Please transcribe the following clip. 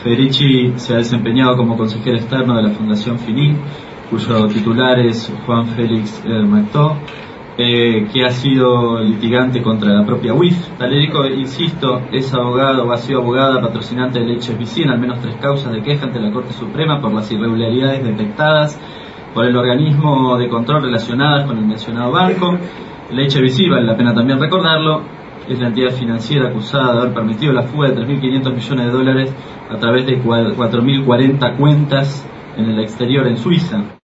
Federici se ha desempeñado como consejero externo de la Fundación FINIC, cuyo titular es Juan Félix Mactó, que ha sido litigante contra la propia UIF. Talerico, insisto, es abogado o ha sido abogada patrocinante del HSBC en al menos 3 causas de queja ante la Corte Suprema por las irregularidades detectadas por el organismo de control relacionadas con el mencionado banco. El HSBC, vale la pena también recordarlo, es la entidad financiera acusada de haber permitido la fuga de $3.500 millones a través de 4.040 cuentas en el exterior en Suiza.